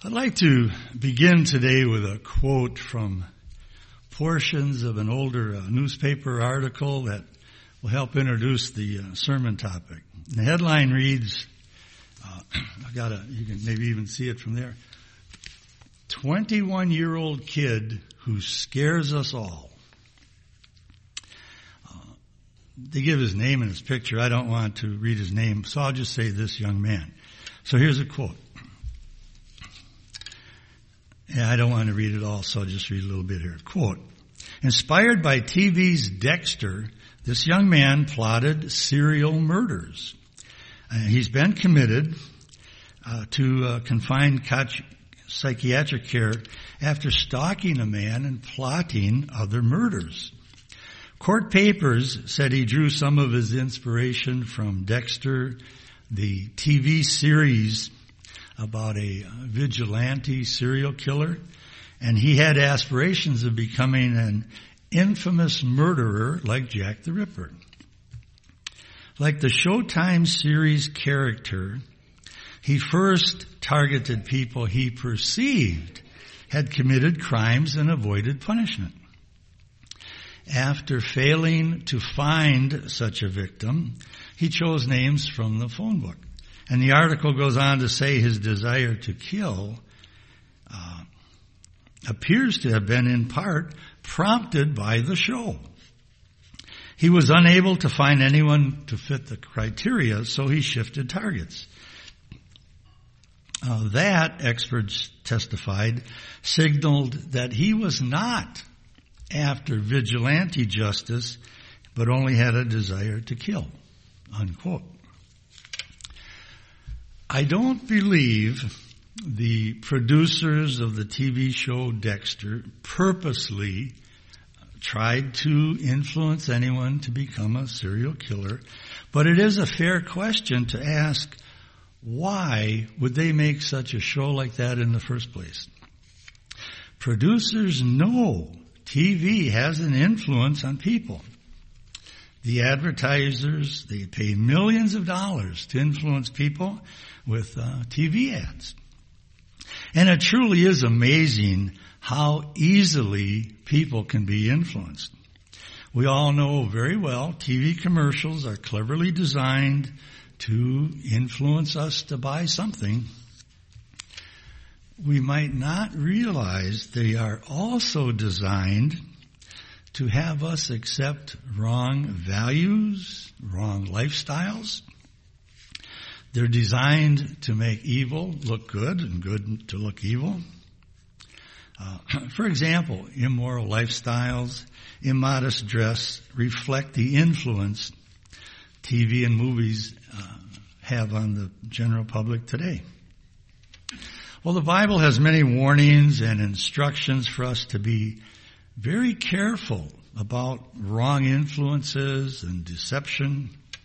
I'd like to begin today with a quote from portions of an older newspaper article that will help introduce the sermon topic. The headline reads, you can maybe even see it from there, 21-year-old kid who scares us all. They give his name and his picture. I don't want to read his name, so I'll just say this young man. So here's a quote. I don't want to read it all, so I'll just read a little bit here. Quote, inspired by TV's Dexter, this young man plotted serial murders. He's been committed to confined psychiatric care after stalking a man and plotting other murders. Court papers said he drew some of his inspiration from Dexter, the TV series about a vigilante serial killer, and he had aspirations of becoming an infamous murderer like Jack the Ripper. Like the Showtime series character, he first targeted people he perceived had committed crimes and avoided punishment. After failing to find such a victim, he chose names from the phone book. And the article goes on to say his desire to kill appears to have been in part prompted by the show. He was unable to find anyone to fit the criteria, so he shifted targets. That, experts testified, signaled that he was not after vigilante justice, but only had a desire to kill, unquote. I don't believe the producers of the TV show Dexter purposely tried to influence anyone to become a serial killer, but it is a fair question to ask, why would they make such a show like that in the first place? Producers know TV has an influence on people. The advertisers, they pay millions of dollars to influence people with TV ads. And it truly is amazing how easily people can be influenced. We all know very well TV commercials are cleverly designed to influence us to buy something. We might not realize they are also designed to have us accept wrong values, wrong lifestyles. They're designed to make evil look good and good to look evil. For example, immoral lifestyles, immodest dress reflect the influence TV and movies have on the general public today. Well, the Bible has many warnings and instructions for us to be very careful about wrong influences and deception.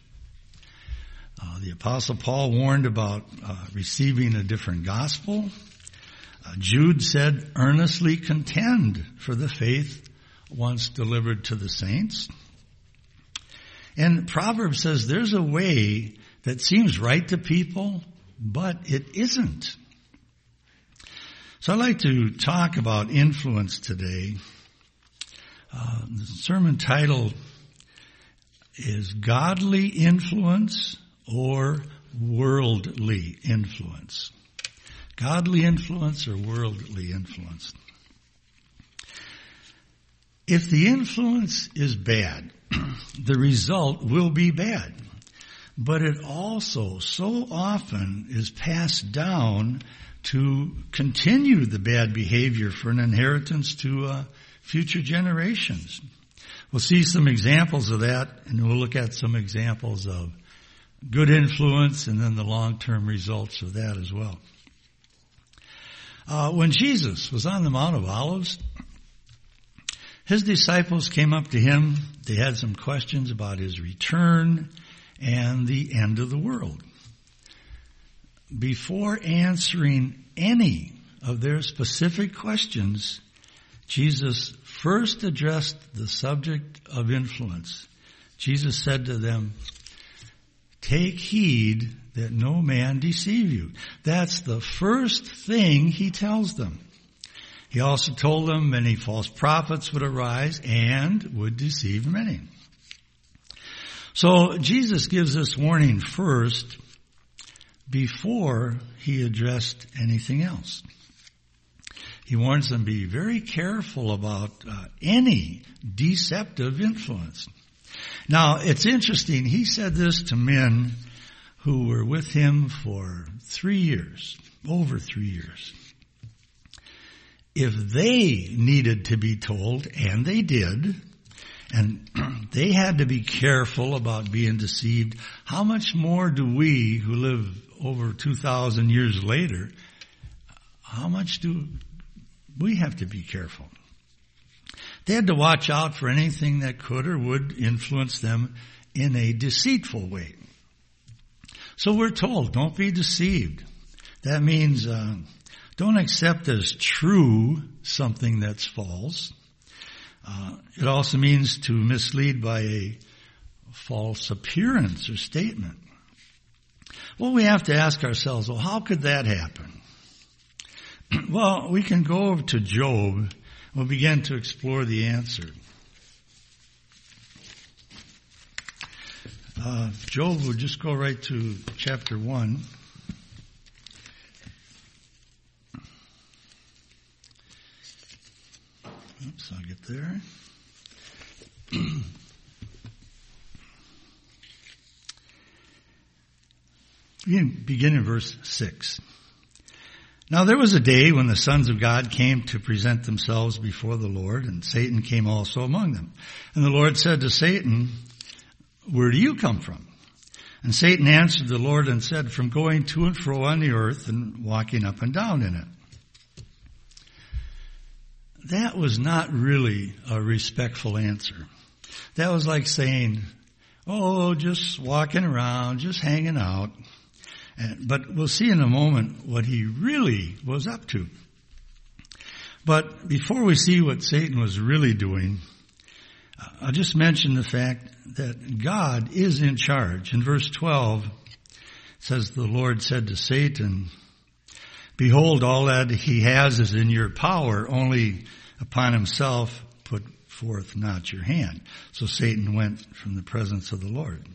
The Apostle Paul warned about receiving a different gospel. Jude said, earnestly contend for the faith once delivered to the saints. And Proverbs says there's a way that seems right to people, but it isn't. So I'd like to talk about influence today. The sermon title is Godly Influence or Worldly Influence. Godly influence or worldly influence. If the influence is bad, the result will be bad. But it also so often is passed down to continue the bad behavior for an inheritance to future generations. We'll see some examples of that, and we'll look at some examples of good influence and then the long-term results of that as well. When Jesus was on the Mount of Olives, his disciples came up to him. They had some questions about his return and the end of the world. Before answering any of their specific questions, Jesus first addressed the subject of influence. Jesus said to them, take heed that no man deceive you. That's the first thing he tells them. He also told them many false prophets would arise and would deceive many. So Jesus gives this warning first before he addressed anything else. He warns them, be very careful about any deceptive influence. Now, it's interesting. He said this to men who were with him for 3 years, over 3 years. If they needed to be told, and they did, and they had to be careful about being deceived, how much more do we who live over 2,000 years later, how much do we have to be careful? They had to watch out for anything that could or would influence them in a deceitful way. So we're told, don't be deceived. That means don't accept as true something that's false. It also means to mislead by a false appearance or statement. Well, we have to ask ourselves, well, how could that happen? Well, we can go over to Job. We'll begin to explore the answer. Job, we'll just go right to chapter 1. Oops, I'll get there. Begin in verse 6. Now there was a day when the sons of God came to present themselves before the Lord, and Satan came also among them. And the Lord said to Satan, where do you come from? And Satan answered the Lord and said, from going to and fro on the earth and walking up and down in it. That was not really a respectful answer. That was like saying, oh, just walking around, just hanging out. But we'll see in a moment what he really was up to. But before we see what Satan was really doing, I'll just mention the fact that God is in charge. In verse 12, it says, the Lord said to Satan, behold, all that he has is in your power, only upon himself put forth not your hand. So Satan went from the presence of the Lord.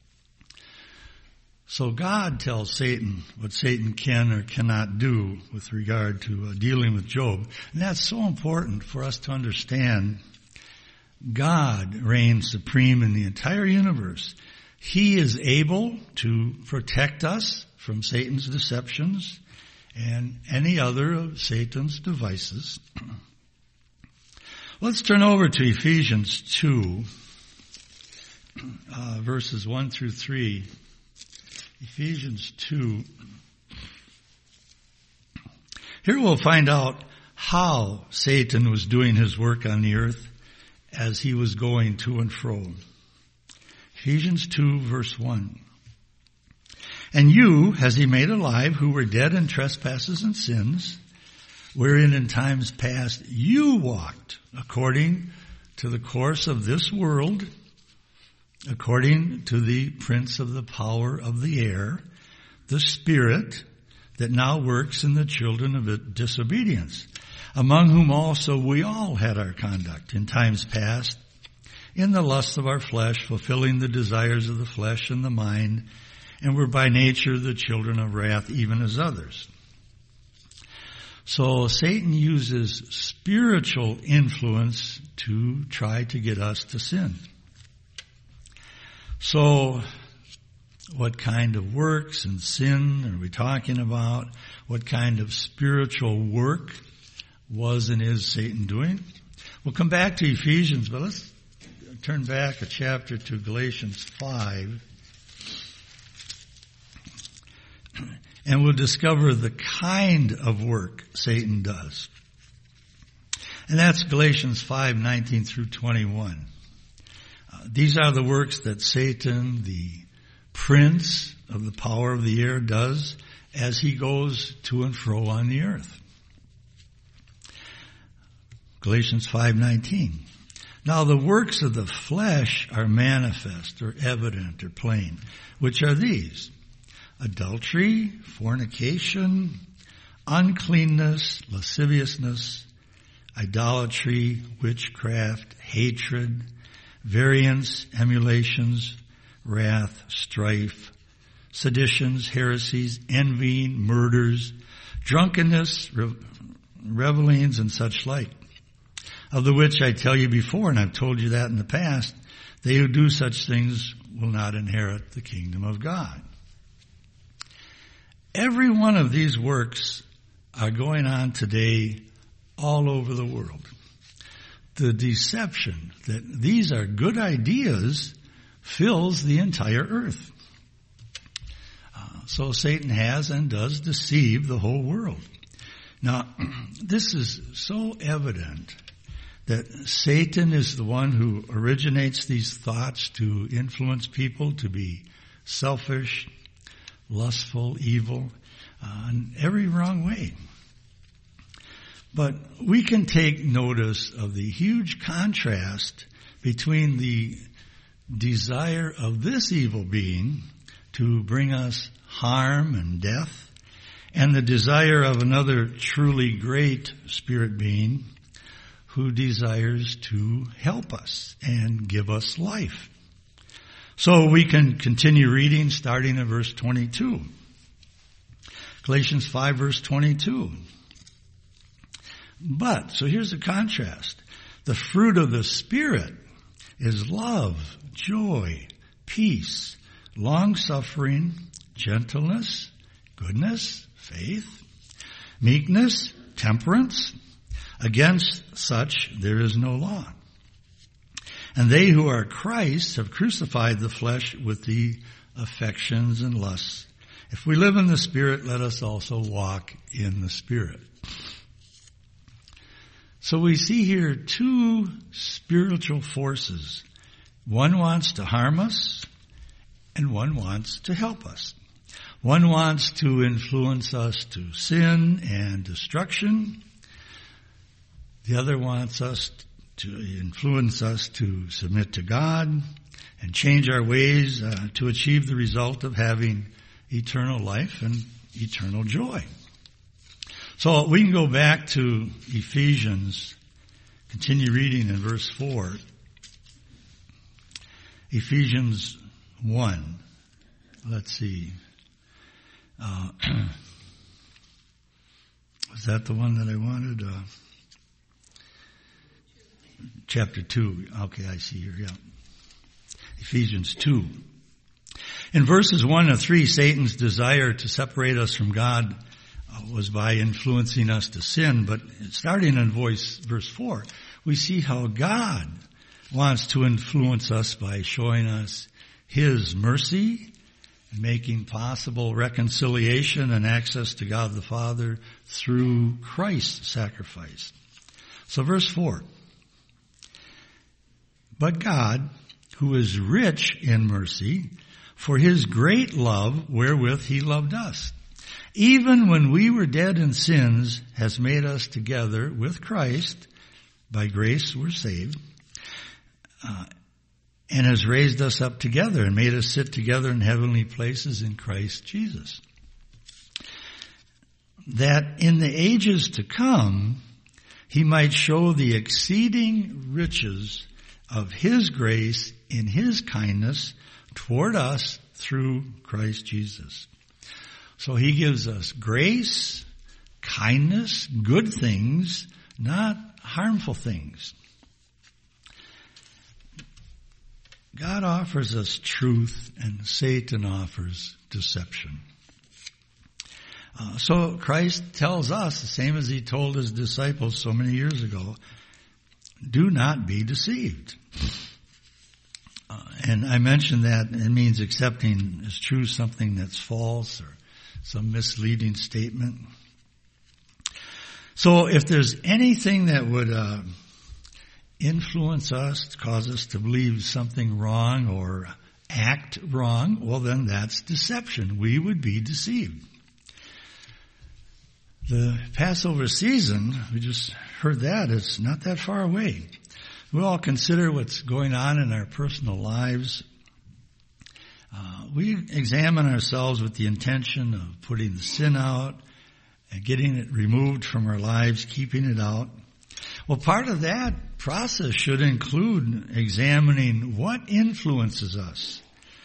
So God tells Satan what Satan can or cannot do with regard to dealing with Job. And that's so important for us to understand. God reigns supreme in the entire universe. He is able to protect us from Satan's deceptions and any other of Satan's devices. Let's turn over to Ephesians 2, verses 1 through 3. Ephesians 2. Here we'll find out how Satan was doing his work on the earth as he was going to and fro. Ephesians 2, verse 1. And you has he made alive who were dead in trespasses and sins, wherein in times past you walked according to the course of this world, according to the prince of the power of the air, the spirit that now works in the children of disobedience, among whom also we all had our conduct in times past, in the lusts of our flesh, fulfilling the desires of the flesh and the mind, and were by nature the children of wrath, even as others. So Satan uses spiritual influence to try to get us to sin. So what kind of works and sin are we talking about? What kind of spiritual work was and is Satan doing? We'll come back to Ephesians, but let's turn back a chapter to Galatians 5. And we'll discover the kind of work Satan does. And that's Galatians 5:19 through 21. These are the works that Satan, the prince of the power of the air, does as he goes to and fro on the earth. Galatians 5:19. Now the works of the flesh are manifest or evident or plain, which are these: adultery, fornication, uncleanness, lasciviousness, idolatry, witchcraft, hatred, variance, emulations, wrath, strife, seditions, heresies, envying, murders, drunkenness, revelings, and such like. Of the which I tell you before, and I've told you that in the past, they who do such things will not inherit the kingdom of God. Every one of these works are going on today all over the world. The deception that these are good ideas fills the entire earth. So Satan has and does deceive the whole world. Now, this is so evident that Satan is the one who originates these thoughts to influence people to be selfish, lustful, evil, in every wrong way. But we can take notice of the huge contrast between the desire of this evil being to bring us harm and death, and the desire of another truly great spirit being who desires to help us and give us life. So we can continue reading starting at verse 22. Galatians 5 verse 22. But, so here's the contrast. The fruit of the Spirit is love, joy, peace, long-suffering, gentleness, goodness, faith, meekness, temperance. Against such there is no law. And they who are Christ have crucified the flesh with the affections and lusts. If we live in the Spirit, let us also walk in the Spirit. So we see here two spiritual forces. One wants to harm us, and one wants to help us. One wants to influence us to sin and destruction. The other wants us to influence us to submit to God and change our ways to achieve the result of having eternal life and eternal joy. So we can go back to Ephesians, continue reading in verse 4. Ephesians 1. Let's see. Was that the one that I wanted? Chapter 2. Okay, I see here, yeah. Ephesians 2. In verses 1 and 3, Satan's desire to separate us from God was by influencing us to sin. But starting in verse 4, we see how God wants to influence us by showing us His mercy and making possible reconciliation and access to God the Father through Christ's sacrifice. So verse 4. But God, who is rich in mercy, for His great love wherewith He loved us, even when we were dead in sins, has made us together with Christ. By grace we're saved. And has raised us up together and made us sit together in heavenly places in Christ Jesus. That in the ages to come, He might show the exceeding riches of His grace in His kindness toward us through Christ Jesus. So He gives us grace, kindness, good things, not harmful things. God offers us truth and Satan offers deception. So Christ tells us, the same as He told His disciples so many years ago, do not be deceived. And I mentioned that it means accepting as true something that's false or some misleading statement. So if there's anything that would influence us, cause us to believe something wrong or act wrong, well then that's deception. We would be deceived. The Passover season, we just heard that, it's not that far away. we all consider what's going on in our personal lives. We examine ourselves with the intention of putting the sin out and getting it removed from our lives, keeping it out. Well, part of that process should include examining what influences us.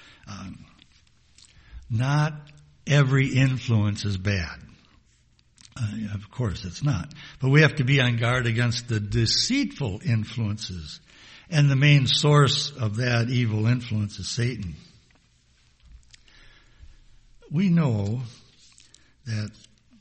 Not every influence is bad. Of course, it's not. But we have to be on guard against the deceitful influences. And the main source of that evil influence is Satan. We know that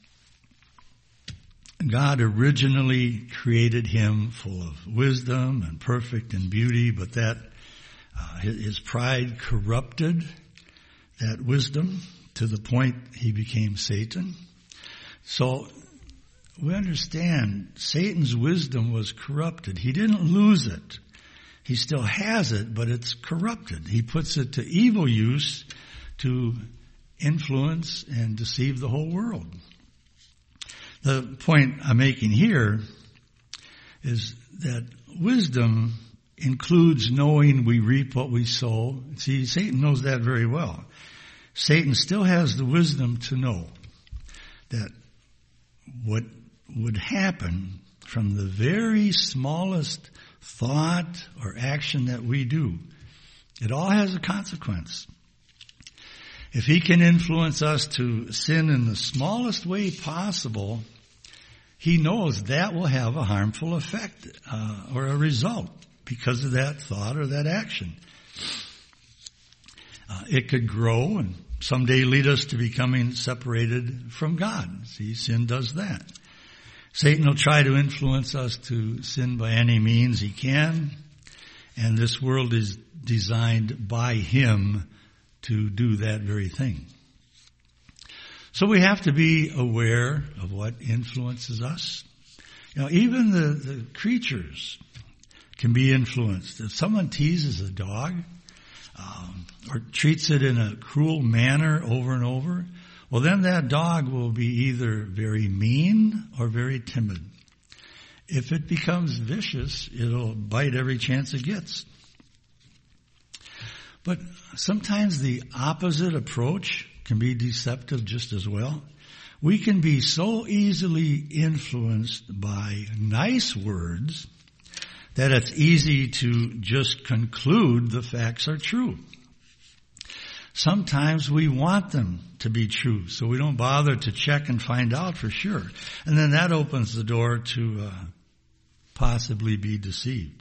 God originally created him full of wisdom and perfect in beauty, but that his pride corrupted that wisdom to the point he became Satan. So we understand Satan's wisdom was corrupted. He didn't lose it. He still has it, but it's corrupted. He puts it to evil use to influence and deceive the whole world. The point I'm making here is that wisdom includes knowing we reap what we sow. See, Satan knows that very well. Satan still has the wisdom to know that what would happen from the very smallest thought or action that we do, it all has a consequence. If he can influence us to sin in the smallest way possible, he knows that will have a harmful effect or a result because of that thought or that action. It could grow and someday lead us to becoming separated from God. See, sin does that. Satan will try to influence us to sin by any means he can, and this world is designed by him to do that very thing. So we have to be aware of what influences us. You know, even the creatures can be influenced. If someone teases a dog or treats it in a cruel manner over and over, well, then that dog will be either very mean or very timid. If it becomes vicious, it'll bite every chance it gets. But sometimes the opposite approach can be deceptive just as well. We can be so easily influenced by nice words that it's easy to just conclude the facts are true. Sometimes we want them to be true, so we don't bother to check and find out for sure. And then that opens the door to possibly be deceived.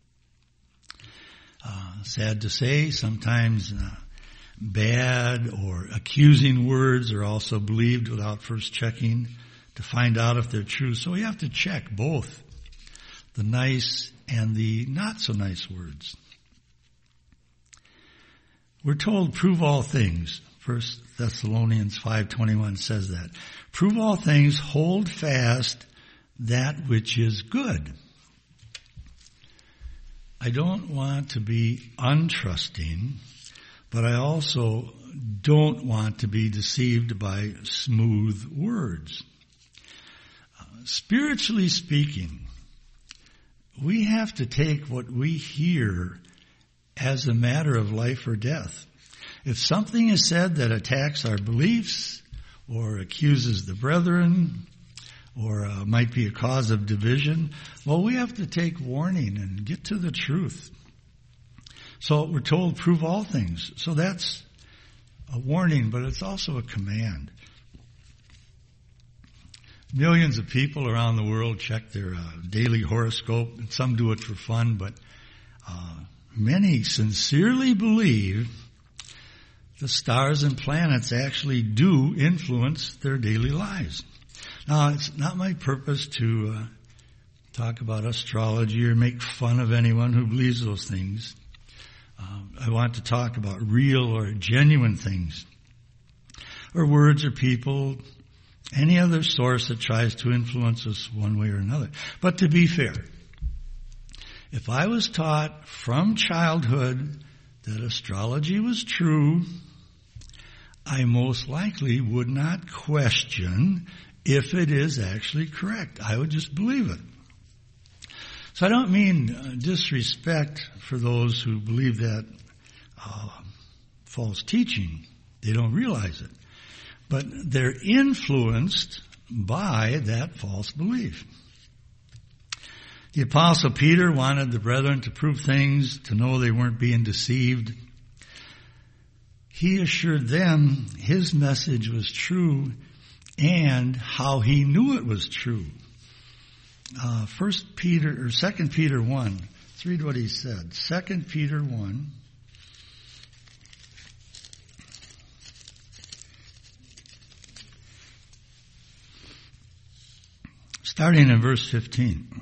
Sad to say, sometimes bad or accusing words are also believed without first checking to find out if they're true. So we have to check both the nice and the not so nice words. We're told, prove all things. 1 Thessalonians 5:21 says that. Prove all things, hold fast that which is good. I don't want to be untrusting, but I also don't want to be deceived by smooth words. Spiritually speaking, we have to take what we hear as a matter of life or death. If something is said that attacks our beliefs or accuses the brethren or might be a cause of division, well, we have to take warning and get to the truth. So we're told, prove all things. So that's a warning, but it's also a command. Millions of people around the world check their daily horoscope, and some do it for fun, but many sincerely believe the stars and planets actually do influence their daily lives. Now, it's not my purpose to talk about astrology or make fun of anyone who believes those things. I want to talk about real or genuine things, or words or people, any other source that tries to influence us one way or another. But to be fair, if I was taught from childhood that astrology was true, I most likely would not question if it is actually correct. I would just believe it. So I don't mean disrespect for those who believe that false teaching. They don't realize it. But they're influenced by that false belief. The Apostle Peter wanted the brethren to prove things, to know they weren't being deceived. He assured them his message was true and how he knew it was true. 2 Peter 1. Let's read what he said. 2 Peter 1. Starting in verse 15.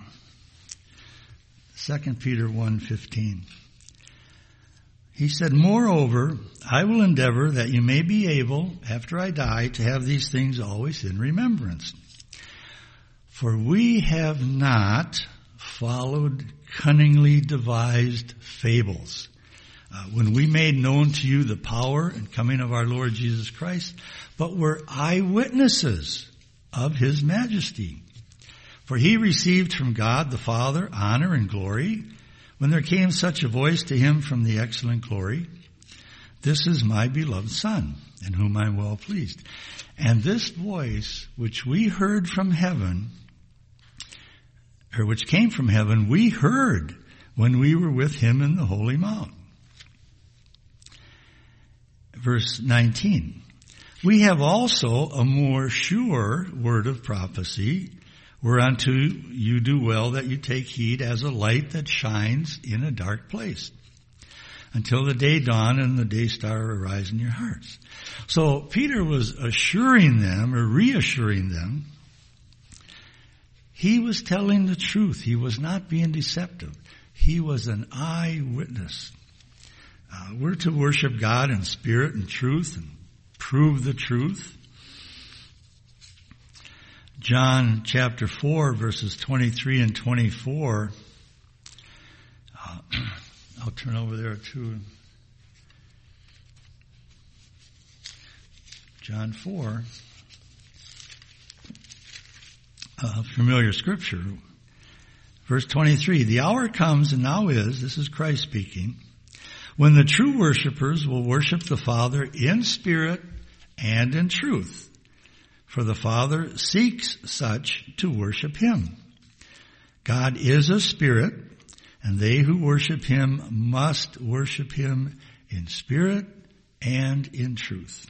2 Peter 1:15. He said, "Moreover, I will endeavor that you may be able, after I die, to have these things always in remembrance. For we have not followed cunningly devised fables, when we made known to you the power and coming of our Lord Jesus Christ, but were eyewitnesses of his majesty. For he received from God the Father honor and glory, when there came such a voice to him from the excellent glory, 'This is my beloved Son, in whom I am well pleased.' And this voice, which we heard from heaven, or which came from heaven, we heard when we were with him in the holy mount." Verse 19. "We have also a more sure word of prophecy, whereunto you do well that you take heed, as a light that shines in a dark place, until the day dawn and the day star arise in your hearts." So Peter was assuring them, or reassuring them, he was telling the truth. He was not being deceptive. He was an eyewitness. We're to worship God in spirit and truth and prove the truth. John chapter 4, verses 23 and 24. I'll turn over there to John 4. Familiar scripture. Verse 23, "The hour comes, and now is," this is Christ speaking, "when the true worshipers will worship the Father in spirit and in truth. For the Father seeks such to worship him. God is a spirit, and they who worship him must worship him in spirit and in truth."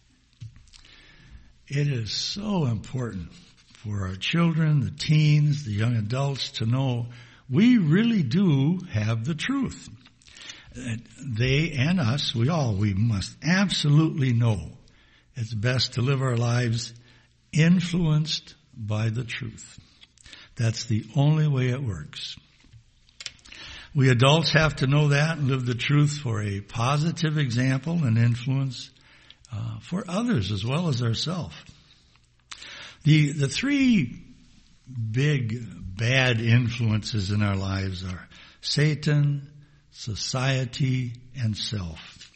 It is so important for our children, the teens, the young adults to know we really do have the truth. They and us, we must absolutely know it's best to live our lives influenced by the truth. That's the only way it works. We adults have to know that and live the truth for a positive example and influence for others as well as ourselves. The three big bad influences in our lives are Satan, society, and self.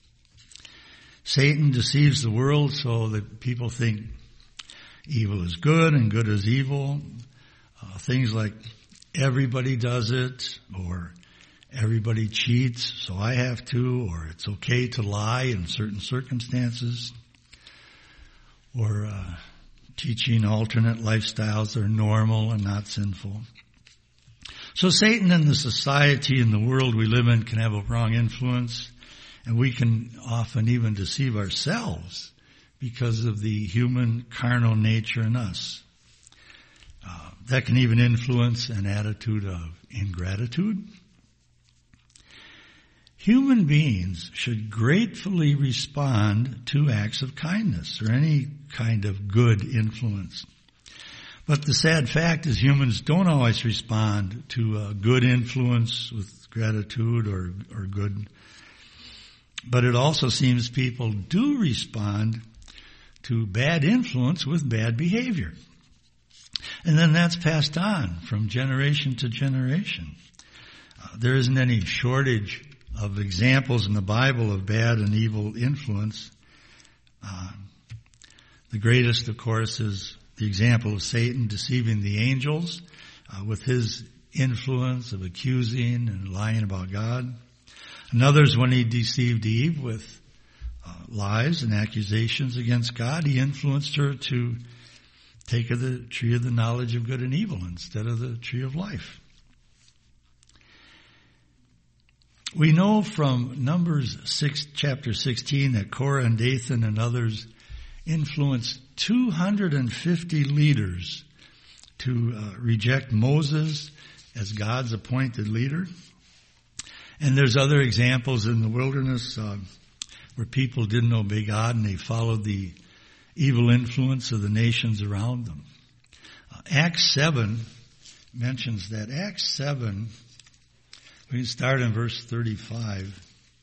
Satan deceives the world so that people think evil is good and good is evil. Things like everybody does it, or everybody cheats, so I have to, or it's okay to lie in certain circumstances, or teaching alternate lifestyles are normal and not sinful. So Satan and the society and the world we live in can have a wrong influence, and we can often even deceive ourselves because of the human carnal nature in us. That can even influence an attitude of ingratitude. Human beings should gratefully respond to acts of kindness or any kind of good influence. But the sad fact is humans don't always respond to a good influence with gratitude or good. But it also seems people do respond to bad influence with bad behavior. And then that's passed on from generation to generation. There isn't any shortage of examples in the Bible of bad and evil influence. The greatest, of course, is the example of Satan deceiving the angels with his influence of accusing and lying about God. Another's when he deceived Eve with lies and accusations against God. He influenced her to take of the tree of the knowledge of good and evil instead of the tree of life. We know from Numbers 6, chapter 16 that Korah and Dathan and others influenced 250 leaders to reject Moses as God's appointed leader. And there's other examples in the wilderness where people didn't obey God and they followed the evil influence of the nations around them. Acts 7 mentions that. Acts 7, we can start in verse 35.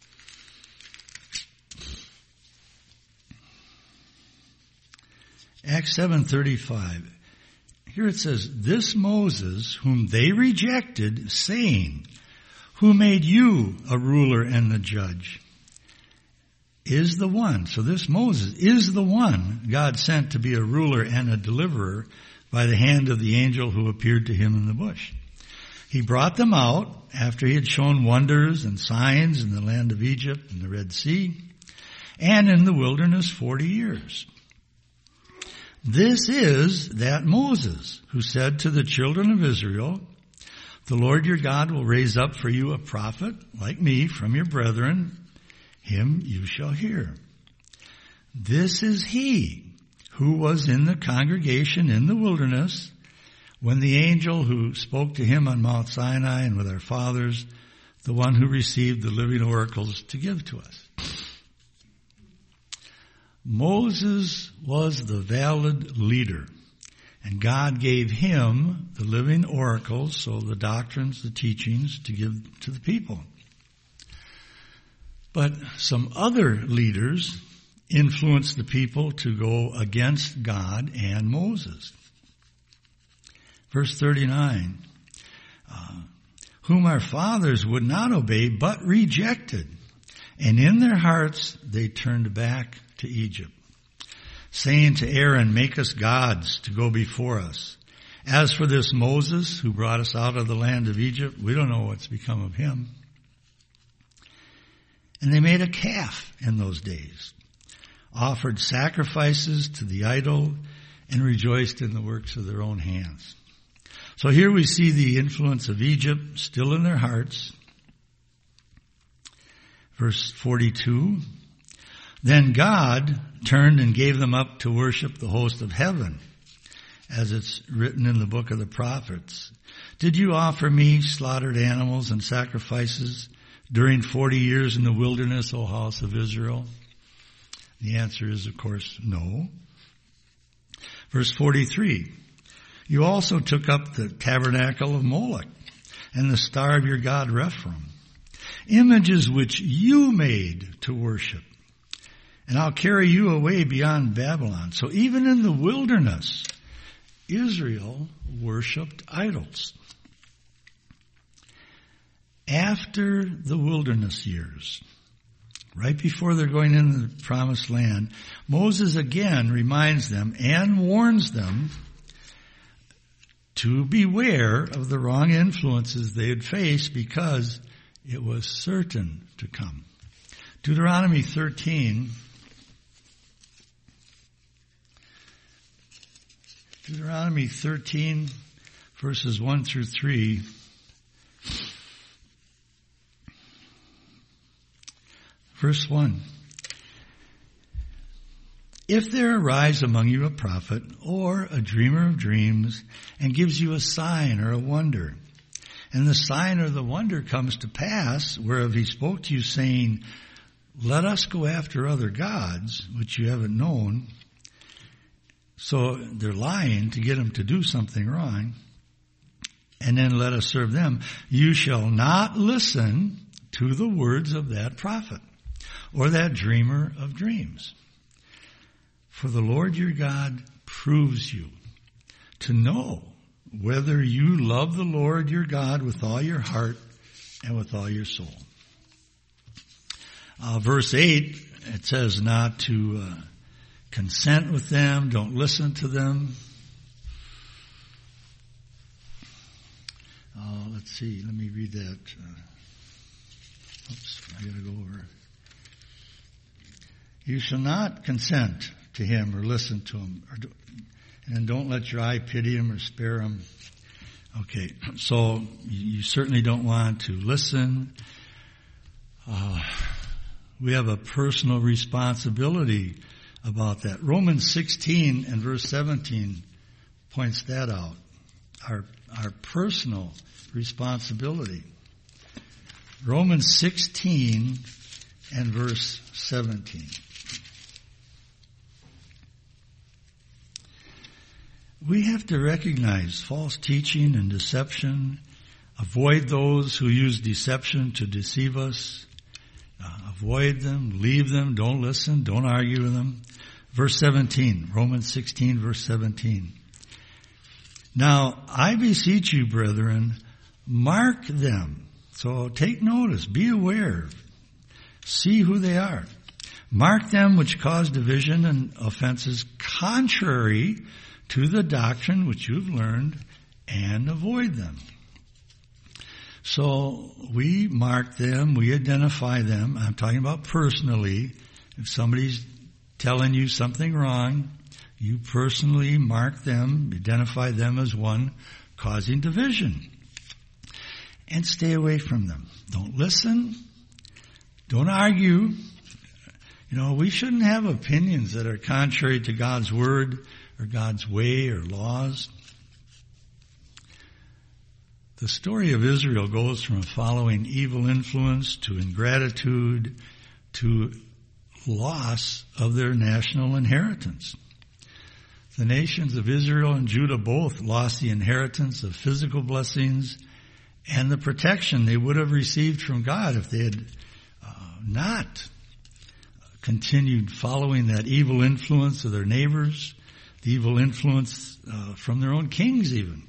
Acts 7:35. Here it says, "This Moses, whom they rejected, saying, 'Who made you a ruler and a judge?' is the one." So this Moses is the one God sent to be a ruler and a deliverer by the hand of the angel who appeared to him in the bush. He brought them out after he had shown wonders and signs in the land of Egypt and the Red Sea and in the wilderness 40 years. This is that Moses who said to the children of Israel, "The Lord your God will raise up for you a prophet like me from your brethren. Him you shall hear." This is he who was in the congregation in the wilderness when the angel who spoke to him on Mount Sinai and with our fathers, the one who received the living oracles to give to us. Moses was the valid leader, and God gave him the living oracles, so the doctrines, the teachings, to give to the people. But some other leaders influenced the people to go against God and Moses. Verse 39, whom our fathers would not obey, but rejected. And in their hearts they turned back to Egypt, saying to Aaron, "Make us gods to go before us. As for this Moses who brought us out of the land of Egypt, we don't know what's become of him." And they made a calf in those days, offered sacrifices to the idol, and rejoiced in the works of their own hands. So here we see the influence of Egypt still in their hearts. Verse 42, "Then God turned and gave them up to worship the host of heaven, as it's written in the book of the prophets. Did you offer me slaughtered animals and sacrifices during 40 years in the wilderness, O house of Israel?" The answer is, of course, no. Verse 43, "You also took up the tabernacle of Moloch and the star of your god Rephaim, images which you made to worship. And I'll carry you away beyond Babylon." So even in the wilderness, Israel worshipped idols. After the wilderness years, right before they're going into the promised land, Moses again reminds them and warns them to beware of the wrong influences they had faced because it was certain to come. Deuteronomy 13. Deuteronomy 13, verses 1 through 3. Verse 1. "If there arise among you a prophet or a dreamer of dreams and gives you a sign or a wonder, and the sign or the wonder comes to pass, whereof he spoke to you, saying, 'Let us go after other gods,' which you haven't known," so they're lying to get them to do something wrong, "and then let us serve them, you shall not listen to the words of that prophet or that dreamer of dreams. For the Lord your God proves you to know whether you love the Lord your God with all your heart and with all your soul." Verse 8, it says not to consent with them, don't listen to them. let's see. Let me read that. I got to go over. You shall not consent to him or listen to him, and don't let your eye pity him or spare him. Okay, so you certainly don't want to listen. We have a personal responsibility about that. Romans 16 and verse 17 points that out. Our personal responsibility. Romans 16 and verse 17. We have to recognize false teaching and deception. Avoid those who use deception to deceive us. Avoid them, leave them, don't listen, don't argue with them. Verse 17, Romans 16, verse 17. Now, I beseech you, brethren, mark them. So take notice, be aware, see who they are. Mark them which cause division and offenses contrary to the doctrine which you've learned, and avoid them. So we mark them, we identify them. I'm talking about personally. If somebody's telling you something wrong, you personally mark them, identify them as one causing division. And stay away from them. Don't listen. Don't argue. We shouldn't have opinions that are contrary to God's word or God's way or laws. The story of Israel goes from following evil influence to ingratitude to loss of their national inheritance. The nations of Israel and Judah both lost the inheritance of physical blessings and the protection they would have received from God if they had not continued following that evil influence of their neighbors, the evil influence from their own kings even.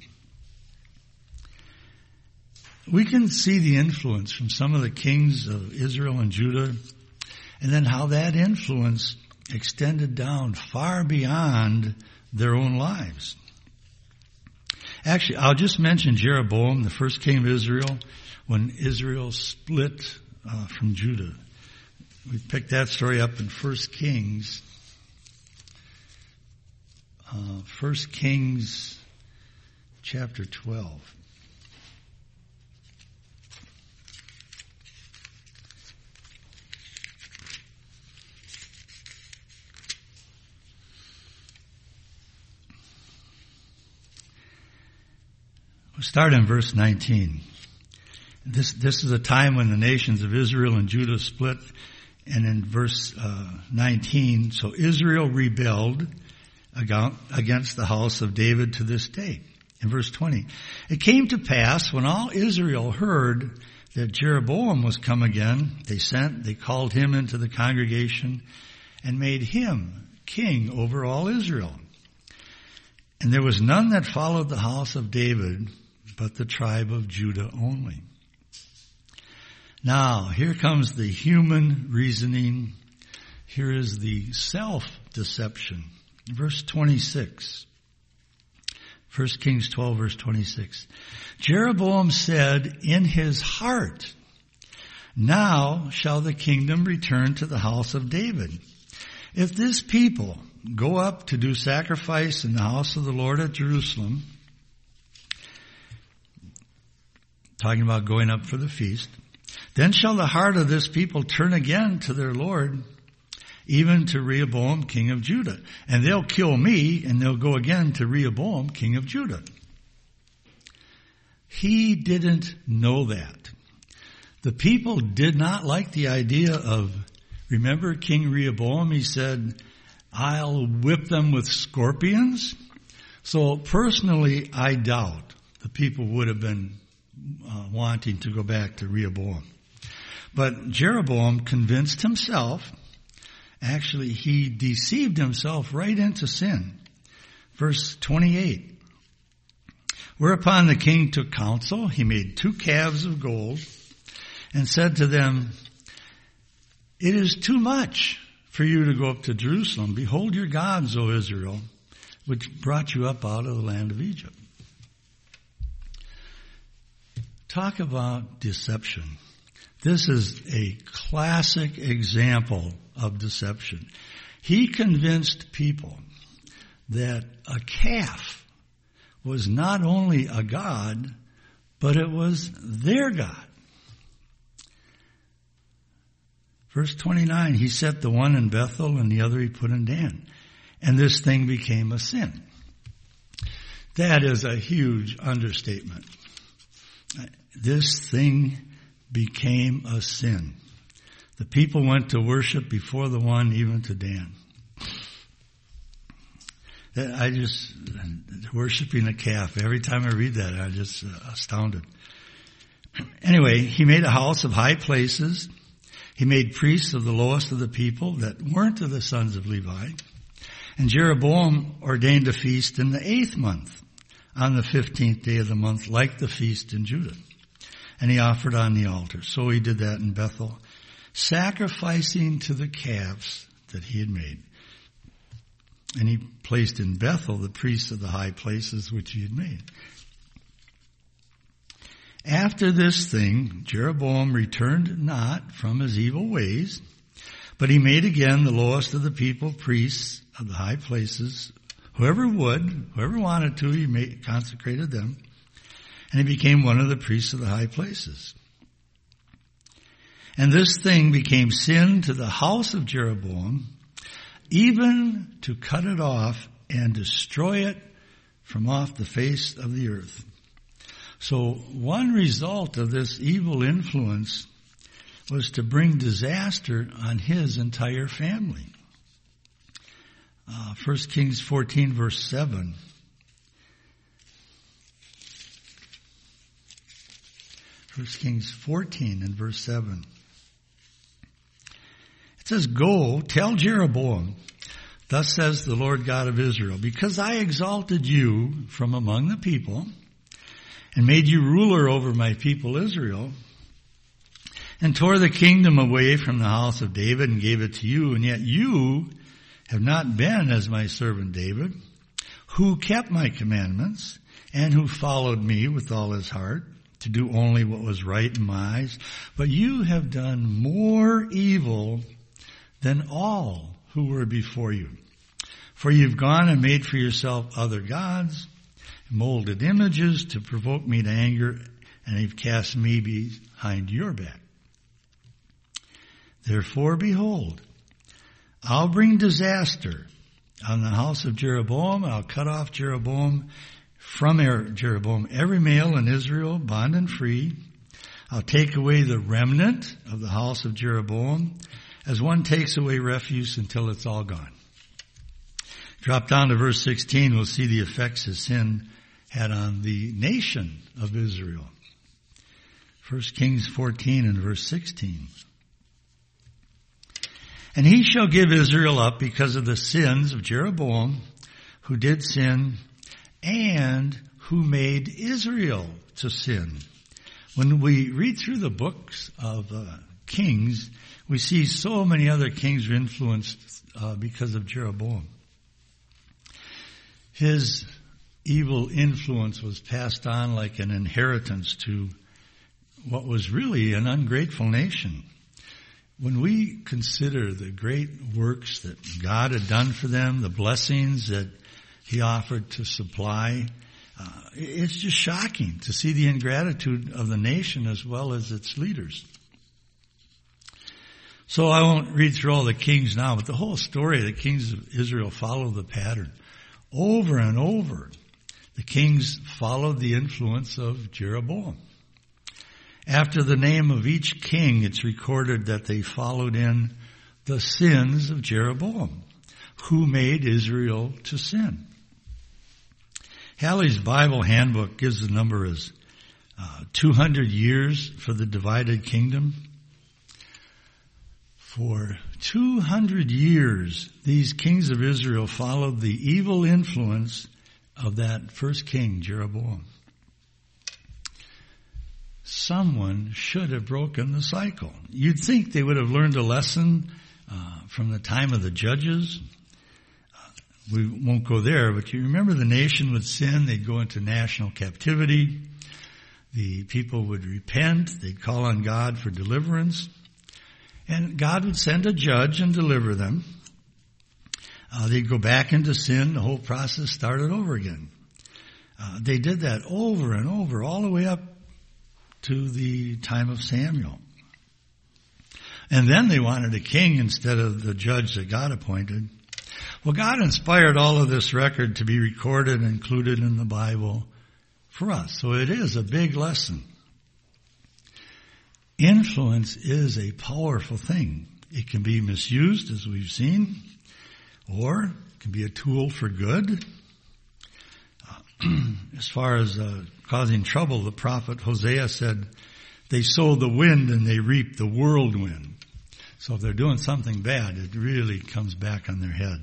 We can see the influence from some of the kings of Israel and Judah, and then how that influence extended down far beyond their own lives. Actually, I'll just mention Jeroboam, the first king of Israel, when Israel split from Judah. We picked that story up in 1 Kings. 1 Kings chapter 12. We'll start in verse 19. This is a time when the nations of Israel and Judah split. And in verse 19, so Israel rebelled against the house of David to this day. In verse 20, it came to pass when all Israel heard that Jeroboam was come again, they called him into the congregation and made him king over all Israel. And there was none that followed the house of David, but the tribe of Judah only. Now, here comes the human reasoning. Here is the self-deception. Verse 26. 1 Kings 12, verse 26. Jeroboam said in his heart, now shall the kingdom return to the house of David. If this people go up to do sacrifice in the house of the Lord at Jerusalem, talking about going up for the feast, then shall the heart of this people turn again to their Lord, even to Rehoboam, king of Judah. And they'll kill me, and they'll go again to Rehoboam, king of Judah. He didn't know that. The people did not like the idea of, remember King Rehoboam, he said, I'll whip them with scorpions. So personally, I doubt the people would have been wanting to go back to Rehoboam. But Jeroboam convinced himself, actually he deceived himself right into sin. Verse 28. Whereupon the king took counsel, he made 2 calves of gold and said to them, it is too much for you to go up to Jerusalem. Behold your gods, O Israel, which brought you up out of the land of Egypt. Talk about deception. This is a classic example of deception. He convinced people that a calf was not only a god, but it was their God. Verse 29, he set the one in Bethel and the other he put in Dan. And this thing became a sin. That is a huge understatement. This thing became a sin. The people went to worship before the one, even to Dan. Worshiping a calf. Every time I read that, I'm just astounded. Anyway, he made a house of high places. He made priests of the lowest of the people that weren't of the sons of Levi. And Jeroboam ordained a feast in the 8th month, on the 15th day of the month, like the feast in Judah. And he offered on the altar. So he did that in Bethel, sacrificing to the calves that he had made. And he placed in Bethel the priests of the high places which he had made. After this thing, Jeroboam returned not from his evil ways, but he made again the lowest of the people priests of the high places. Whoever wanted to, he consecrated them. And he became one of the priests of the high places. And this thing became sin to the house of Jeroboam, even to cut it off and destroy it from off the face of the earth. So one result of this evil influence was to bring disaster on his entire family. 1 Kings 14 verse 7. 1 Kings 14 and verse 7. It says, "Go, tell Jeroboam, thus says the Lord God of Israel, because I exalted you from among the people and made you ruler over my people Israel, and tore the kingdom away from the house of David and gave it to you, and yet you have not been as my servant David, who kept my commandments and who followed me with all his heart, to do only what was right in my eyes. But you have done more evil than all who were before you. For you've gone and made for yourself other gods, molded images to provoke me to anger, and you've cast me behind your back. Therefore, behold, I'll bring disaster on the house of Jeroboam. I'll cut off from Jeroboam every male in Israel, bond and free. I'll take away the remnant of the house of Jeroboam, as one takes away refuse until it's all gone." Drop down to verse 16, we'll see the effects his sin had on the nation of Israel. 1 Kings 14 and verse 16. "And he shall give Israel up because of the sins of Jeroboam, who did sin, and who made Israel to sin." When we read through the books of Kings, we see so many other kings were influenced because of Jeroboam. His evil influence was passed on like an inheritance to what was really an ungrateful nation. When we consider the great works that God had done for them, the blessings that he offered to supply, it's just shocking to see the ingratitude of the nation as well as its leaders. So I won't read through all the kings now, but the whole story of the kings of Israel followed the pattern. Over and over, the kings followed the influence of Jeroboam. After the name of each king, it's recorded that they followed in the sins of Jeroboam, who made Israel to sin. Halley's Bible Handbook gives the number as 200 years for the divided kingdom. For 200 years, these kings of Israel followed the evil influence of that first king, Jeroboam. Someone should have broken the cycle. You'd think they would have learned a lesson from the time of the judges. We won't go there, but you remember the nation would sin, they'd go into national captivity. the people would repent, they'd call on God for deliverance, and God would send a judge and deliver them. They'd go back into sin, the whole process started over again. They did that over and over, all the way up to the time of Samuel. And then they wanted a king instead of the judge that God appointed. Well, God inspired all of this record to be recorded and included in the Bible for us. So it is a big lesson. Influence is a powerful thing. It can be misused, as we've seen, or it can be a tool for good. As far as causing trouble, the prophet Hosea said, they sow the wind and they reap the whirlwind. So if they're doing something bad, it really comes back on their head.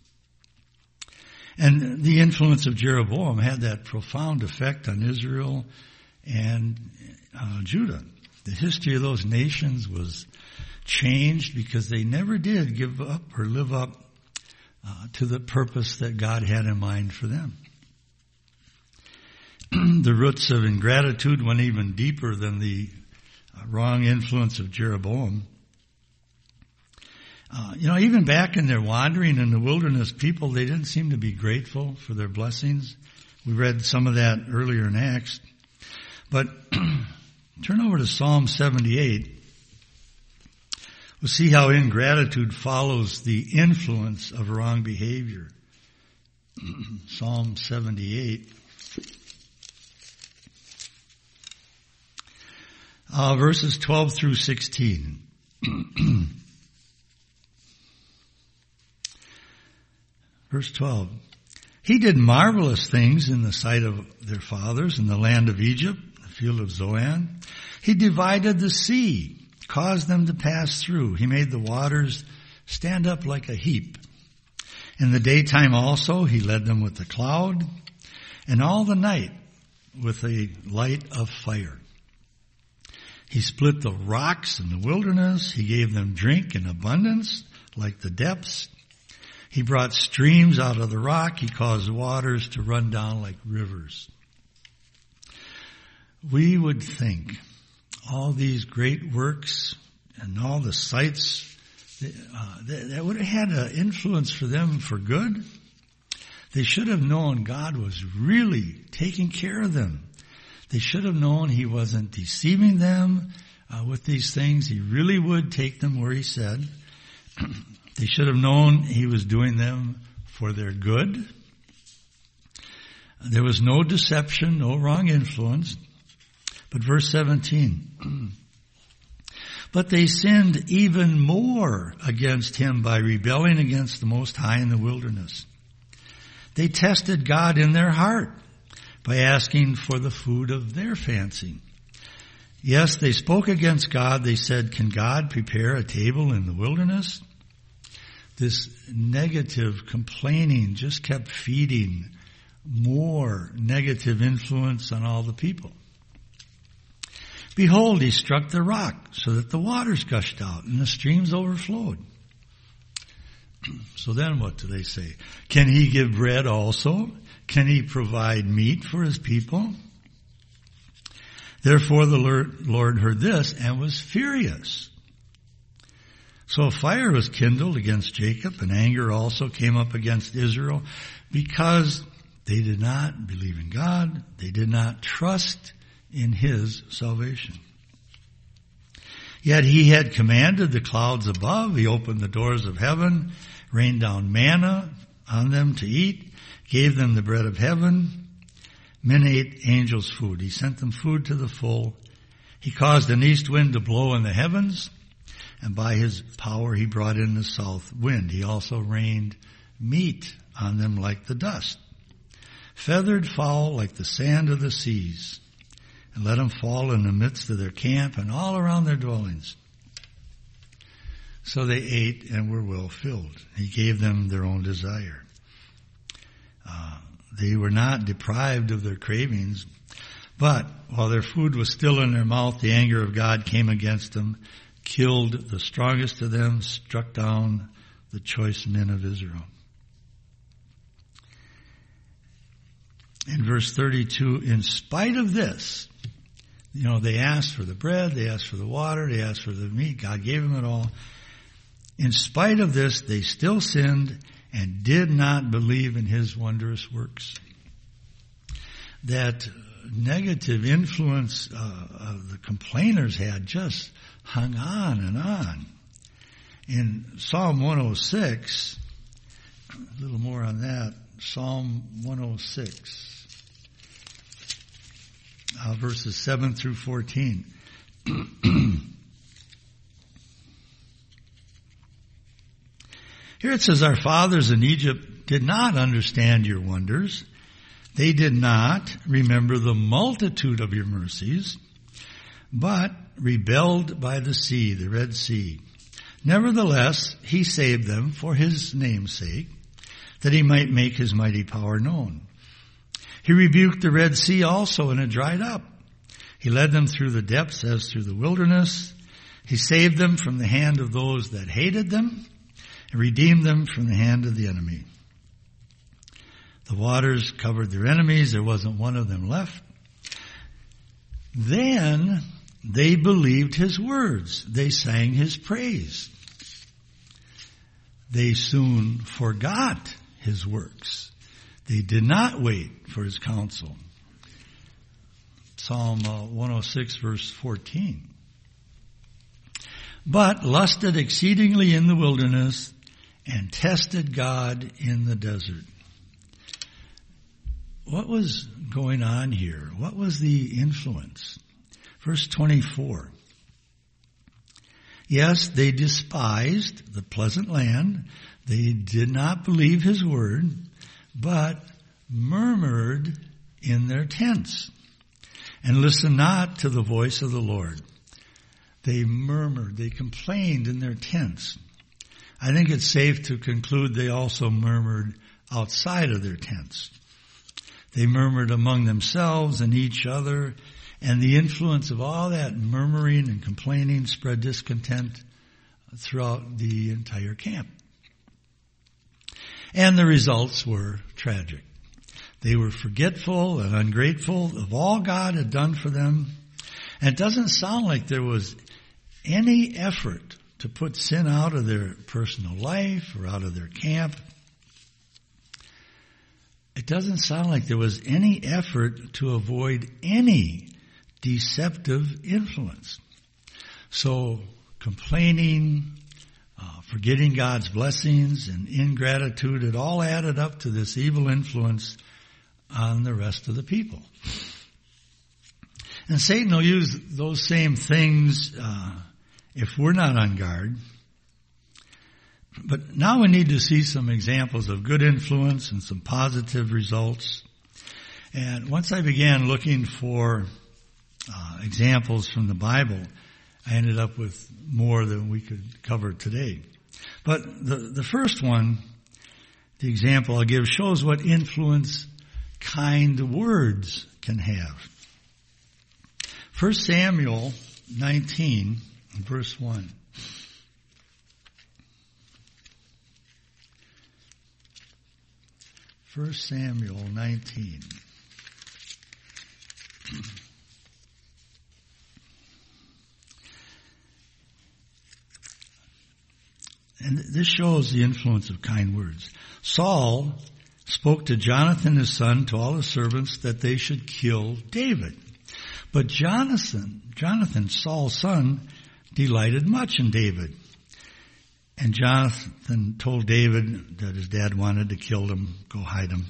And the influence of Jeroboam had that profound effect on Israel and Judah. The history of those nations was changed because they never did give up or live up to the purpose that God had in mind for them. The roots of ingratitude went even deeper than the wrong influence of Jeroboam. Even back in their wandering in the wilderness, people, they didn't seem to be grateful for their blessings. We read some of that earlier in Acts. But turn over to Psalm 78. We'll see how ingratitude follows the influence of wrong behavior. Psalm 78. Verses 12 through 16. Verse 12. He did marvelous things in the sight of their fathers in the land of Egypt, the field of Zoan. He divided the sea, caused them to pass through. He made the waters stand up like a heap. In the daytime also he led them with a cloud, and all the night with a light of fire. He split the rocks in the wilderness. He gave them drink in abundance, like the depths. He brought streams out of the rock. He caused waters to run down like rivers. We would think all these great works and all the sights, that would have had an influence for them for good. They should have known God was really taking care of them. They should have known he wasn't deceiving them with these things. He really would take them where he said. They should have known he was doing them for their good. There was no deception, no wrong influence. But verse 17. But they sinned even more against him by rebelling against the Most High in the wilderness. They tested God in their heart by asking for the food of their fancy. Yes, they spoke against God. They said, can God prepare a table in the wilderness? This negative complaining just kept feeding more negative influence on all the people. Behold, he struck the rock so that the waters gushed out and the streams overflowed. So then what do they say? Can he give bread also? Can he provide meat for his people? Therefore the Lord heard this and was furious. So a fire was kindled against Jacob, and anger also came up against Israel, because they did not believe in God. They did not trust in his salvation. Yet he had commanded the clouds above. He opened the doors of heaven, rained down manna on them to eat, gave them the bread of heaven. Men ate angels' food. He sent them food to the full. He caused an east wind to blow in the heavens, and by his power he brought in the south wind. He also rained meat on them like the dust, feathered fowl like the sand of the seas, and let them fall in the midst of their camp and all around their dwellings. So they ate and were well filled. He gave them their own desire. They were not deprived of their cravings, but while their food was still in their mouth, the anger of God came against them, killed the strongest of them, struck down the choice men of Israel. In verse 32, in spite of this, They asked for the bread, they asked for the water, they asked for the meat. God gave them it all. In spite of this, they still sinned and did not believe in his wondrous works. That negative influence the complainers had just hung on and on. In Psalm 106, a little more on that, Psalm 106, verses 7 through 14. Here it says, our fathers in Egypt did not understand your wonders. They did not remember the multitude of your mercies, but rebelled by the sea, the Red Sea. Nevertheless, he saved them for his name's sake, that he might make his mighty power known. He rebuked the Red Sea also, and it dried up. He led them through the depths as through the wilderness. He saved them from the hand of those that hated them, and redeemed them from the hand of the enemy. The waters covered their enemies. There wasn't one of them left. Then they believed his words. They sang his praise. They soon forgot his works. They did not wait for his counsel. Psalm 106, verse 14. But lusted exceedingly in the wilderness and tested God in the desert. What was going on here? What was the influence? Verse 24. Yes, they despised the pleasant land. They did not believe his word, but murmured in their tents and listened not to the voice of the Lord. They murmured, they complained in their tents. I think it's safe to conclude they also murmured outside of their tents. They murmured among themselves and each other, and the influence of all that murmuring and complaining spread discontent throughout the entire camp. And the results were tragic. They were forgetful and ungrateful of all God had done for them. And it doesn't sound like there was any effort to put sin out of their personal life or out of their camp. It doesn't sound like there was any effort to avoid any deceptive influence. So complaining, forgetting God's blessings, and ingratitude, it all added up to this evil influence on the rest of the people. And Satan will use those same things if we're not on guard. But now we need to see some examples of good influence and some positive results. And once I began looking for examples from the Bible, I ended up with more than we could cover today. But the first one, the example I'll give, shows what influence kind words can have. 1 Samuel 19, verse 1. First Samuel 19. And this shows the influence of kind words. Saul spoke to Jonathan his son, to all his servants, that they should kill David. But Jonathan, Saul's son, delighted much in David. And Jonathan told David that his dad wanted to kill him, go hide him.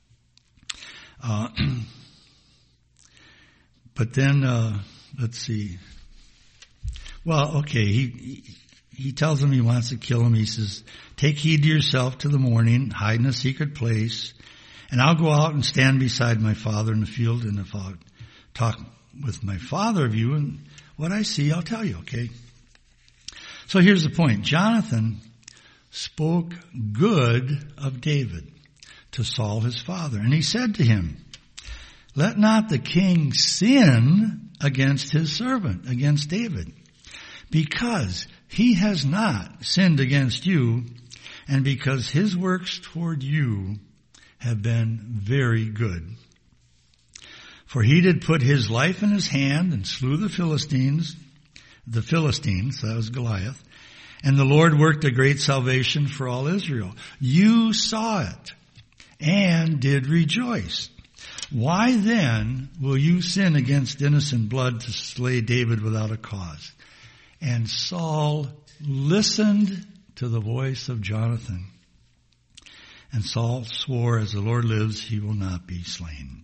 But then, let's see. Well, okay, he tells him he wants to kill him. He says, take heed to yourself to the morning, hide in a secret place, and I'll go out and stand beside my father in the field, and if I'll talk with my father of you, and what I see, I'll tell you, okay? So here's the point. Jonathan spoke good of David to Saul his father, and he said to him, let not the king sin against his servant, against David, because he has not sinned against you, and because his works toward you have been very good. For he did put his life in his hand and slew the Philistines, that was Goliath, and the Lord worked a great salvation for all Israel. You saw it and did rejoice. Why then will you sin against innocent blood to slay David without a cause? And Saul listened to the voice of Jonathan. And Saul swore, as the Lord lives, he will not be slain.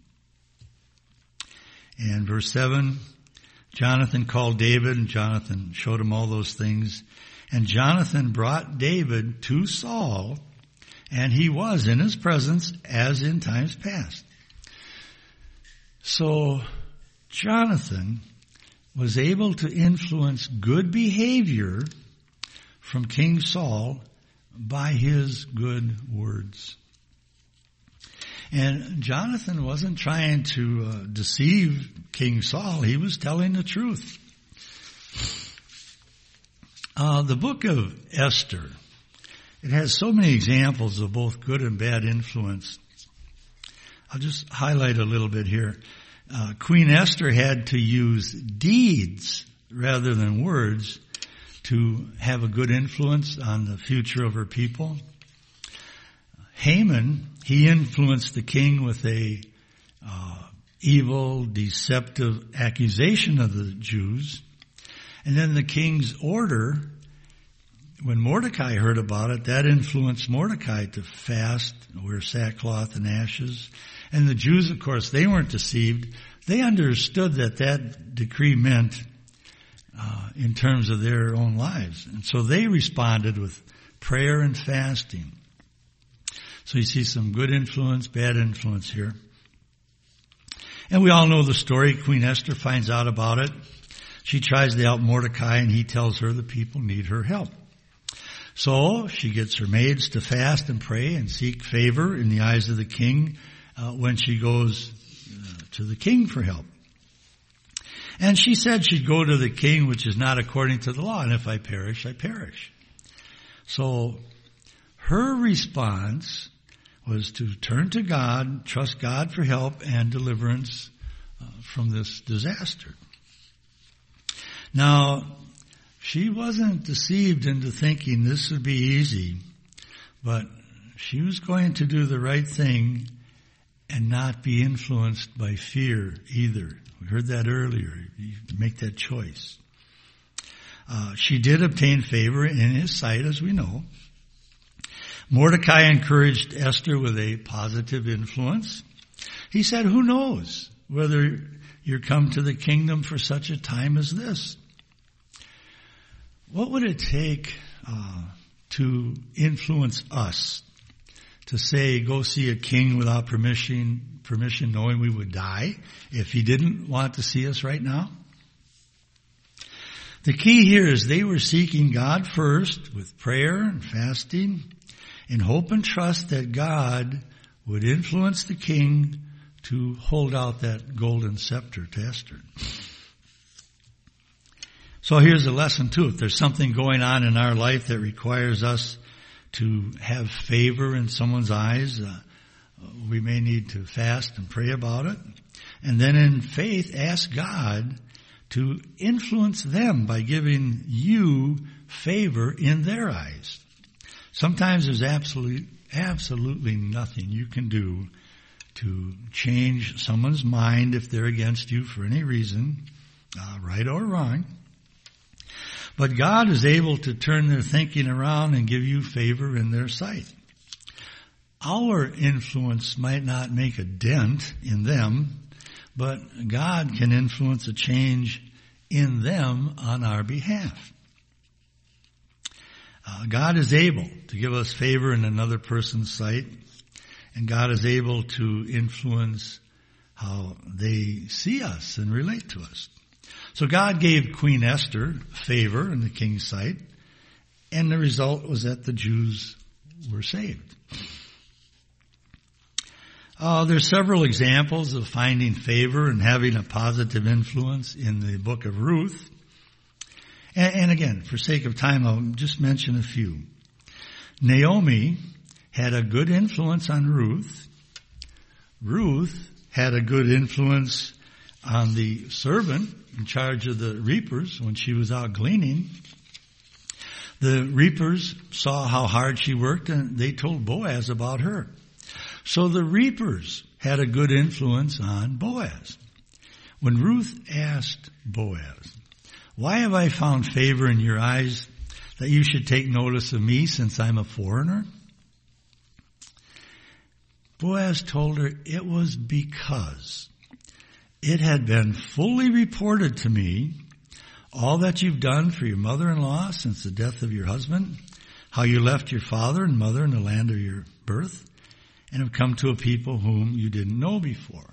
And verse 7, Jonathan called David, and Jonathan showed him all those things. And Jonathan brought David to Saul, and he was in his presence as in times past. So Jonathan was able to influence good behavior from King Saul by his good words. And Jonathan wasn't trying to deceive King Saul. He was telling the truth. The book of Esther, it has so many examples of both good and bad influence. I'll just highlight a little bit here. Queen Esther had to use deeds rather than words to have a good influence on the future of her people. Haman, he influenced the king with a evil, deceptive accusation of the Jews. And then the king's order, when Mordecai heard about it, that influenced Mordecai to fast, wear sackcloth and ashes. And the Jews, of course, they weren't deceived. They understood that decree meant in terms of their own lives. And so they responded with prayer and fasting. So you see some good influence, bad influence here. And we all know the story. Queen Esther finds out about it. She tries to help Mordecai, and he tells her the people need her help. So she gets her maids to fast and pray and seek favor in the eyes of the king when she goes to the king for help. And she said she'd go to the king, which is not according to the law, and if I perish, I perish. So her response was to turn to God, trust God for help and deliverance from this disaster. Now, she wasn't deceived into thinking this would be easy, but she was going to do the right thing and not be influenced by fear either. We heard that earlier. You make that choice. She did obtain favor in his sight, as we know. Mordecai encouraged Esther with a positive influence. He said, who knows whether you're come to the kingdom for such a time as this? What would it take to influence us to say, go see a king without permission, knowing we would die if he didn't want to see us right now? The key here is they were seeking God first with prayer and fasting in hope and trust that God would influence the king to hold out that golden scepter to Esther. So here's a lesson too. If there's something going on in our life that requires us to have favor in someone's eyes, we may need to fast and pray about it. And then in faith, ask God to influence them by giving you favor in their eyes. Sometimes there's absolutely nothing you can do to change someone's mind if they're against you for any reason, right or wrong. But God is able to turn their thinking around and give you favor in their sight. Our influence might not make a dent in them, but God can influence a change in them on our behalf. God is able to give us favor in another person's sight, and God is able to influence how they see us and relate to us. So God gave Queen Esther favor in the king's sight, and the result was that the Jews were saved. There's several examples of finding favor and having a positive influence in the book of Ruth. And again, for sake of time, I'll just mention a few. Naomi had a good influence on Ruth. Ruth had a good influence on the servant in charge of the reapers when she was out gleaning. The reapers saw how hard she worked, and they told Boaz about her. So the reapers had a good influence on Boaz. When Ruth asked Boaz, "Why have I found favor in your eyes that you should take notice of me since I'm a foreigner?" Boaz told her it was because it had been fully reported to me all that you've done for your mother-in-law since the death of your husband, how you left your father and mother in the land of your birth, and have come to a people whom you didn't know before.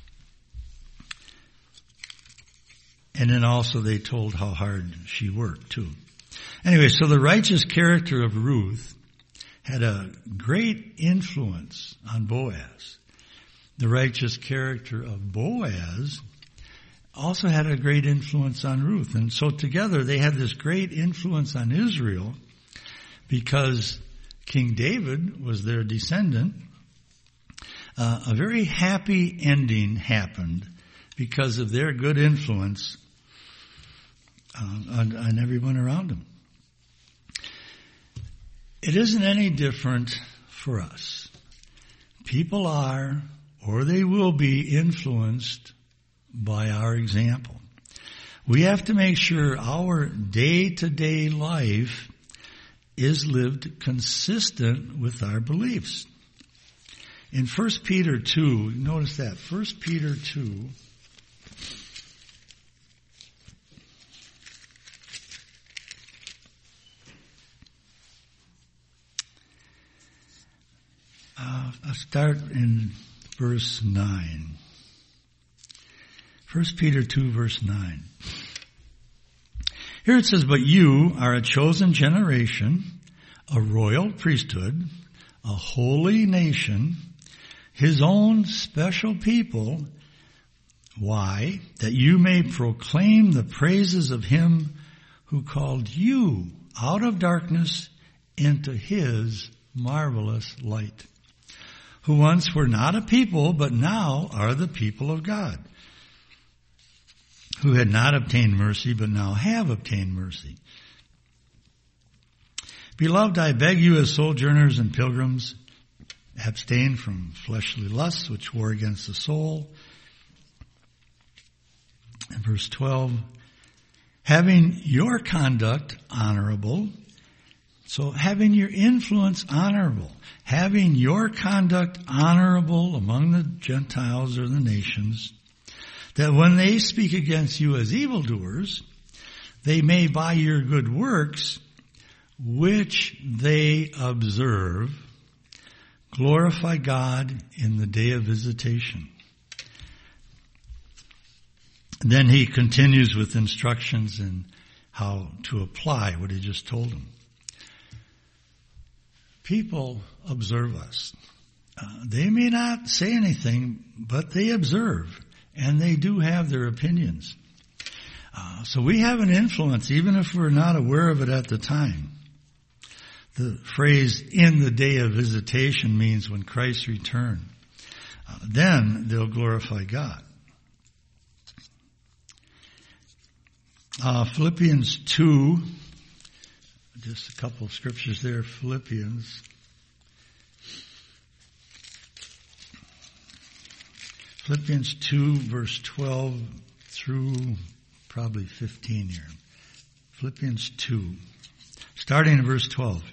And then also they told how hard she worked too. Anyway, so the righteous character of Ruth had a great influence on Boaz. The righteous character of Boaz also had a great influence on Ruth. And so together they had this great influence on Israel because King David was their descendant. A very happy ending happened because of their good influence on everyone around them. It isn't any different for us. People are, or they will be, influenced by our example. We have to make sure our day-to-day life is lived consistent with our beliefs. In 1 Peter 2, notice that, 1 Peter 2, I'll start in verse 9. 1 Peter 2, verse 9. Here it says, "But you are a chosen generation, a royal priesthood, a holy nation, His own special people." Why? "That you may proclaim the praises of Him who called you out of darkness into His marvelous light, who once were not a people, but now are the people of God, who had not obtained mercy, but now have obtained mercy. Beloved, I beg you as sojourners and pilgrims, abstain from fleshly lusts which war against the soul." And verse 12, "Having your conduct honorable," so having your influence honorable, having your conduct honorable among the Gentiles or the nations, that when they speak against you as evildoers, they may by your good works, which they observe, glorify God in the day of visitation. Then he continues with instructions in how to apply what he just told them. People observe us. They may not say anything, but they observe, and they do have their opinions. So we have an influence, even if we're not aware of it at the time. The phrase, "in the day of visitation," means when Christ returns. Then they'll glorify God. Philippians 2, just a couple of scriptures there. Philippians 2, verse 12 through probably 15 here. Philippians 2, starting in verse 12.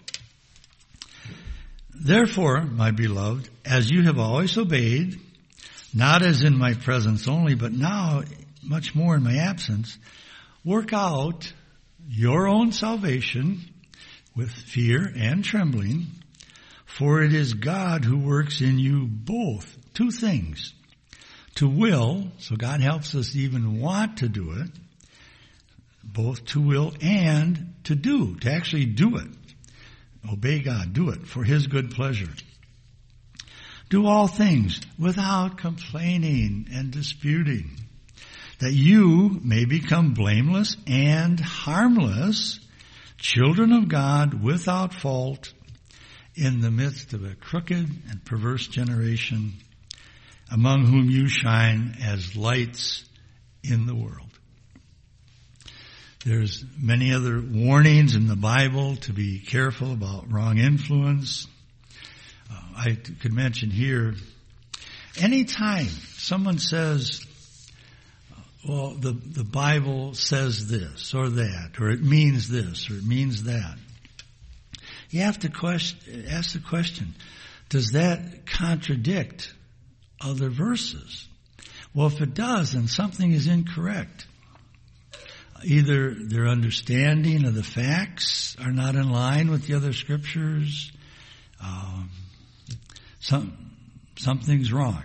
"Therefore, my beloved, as you have always obeyed, not as in my presence only, but now much more in my absence, work out your own salvation with fear and trembling, for it is God who works in you both." Two things. To will, so God helps us even want to do it, both to will and to do, to actually do it. Obey God, do it for His good pleasure. "Do all things without complaining and disputing, that you may become blameless and harmless, children of God without fault, in the midst of a crooked and perverse generation, among whom you shine as lights in the world. There's many other warnings in the Bible to be careful about wrong influence. I could mention here, anytime someone says, well, the Bible says this or that, or it means this or it means that, you have to ask the question, does that contradict other verses? Well, if it does, then something is incorrect. Either their understanding of the facts are not in line with the other scriptures. Something's wrong.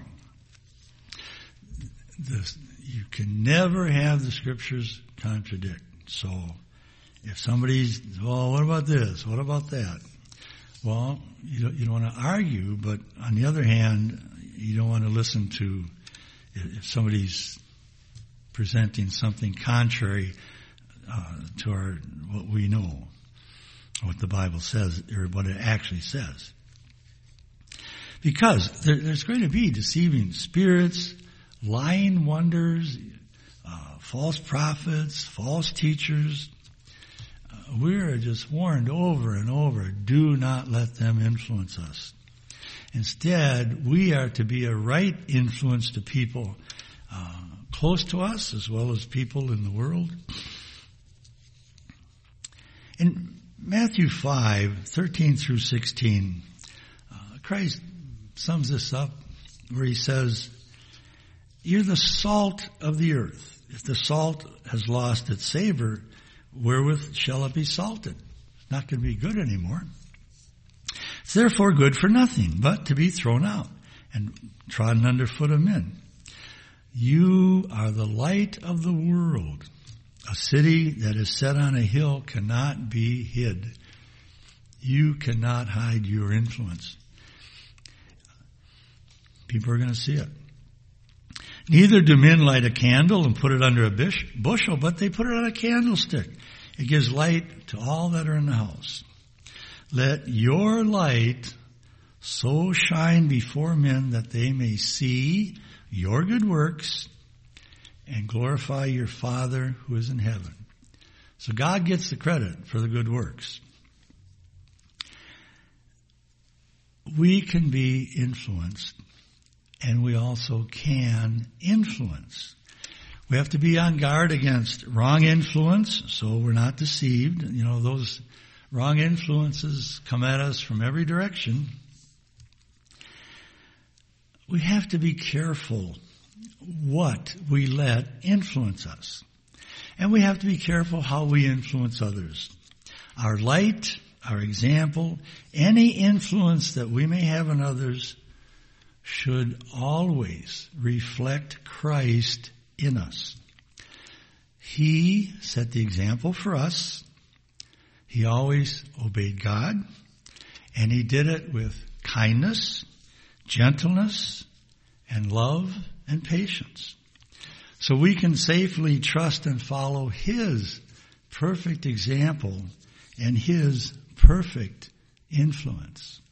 You can never have the scriptures contradict. So if somebody's, well, what about this? What about that? Well, you don't want to argue, but on the other hand, you don't want to listen to if somebody's presenting something contrary to what we know, what the Bible says, or what it actually says. Because there's going to be deceiving spirits, lying wonders, false prophets, false teachers. We are just warned over and over, do not let them influence us. Instead, we are to be a right influence to people close to us as well as people in the world. In Matthew 5:13 through 16, Christ sums this up where he says, you're the salt of the earth. If the salt has lost its savor, wherewith shall it be salted? It's not going to be good anymore. It's therefore good for nothing but to be thrown out and trodden underfoot of men. You are the light of the world. A city that is set on a hill cannot be hid. You cannot hide your influence. People are going to see it. Neither do men light a candle and put it under a bushel, but they put it on a candlestick. It gives light to all that are in the house. Let your light so shine before men that they may see your good works and glorify your Father who is in heaven. So God gets the credit for the good works. We can be influenced, and we also can influence. We have to be on guard against wrong influence so we're not deceived. You know, those wrong influences come at us from every direction. We have to be careful what we let influence us. And we have to be careful how we influence others. Our light, our example, any influence that we may have on others should always reflect Christ in us. He set the example for us. He always obeyed God, and he did it with kindness, gentleness, and love and patience. So we can safely trust and follow his perfect example and his perfect influence.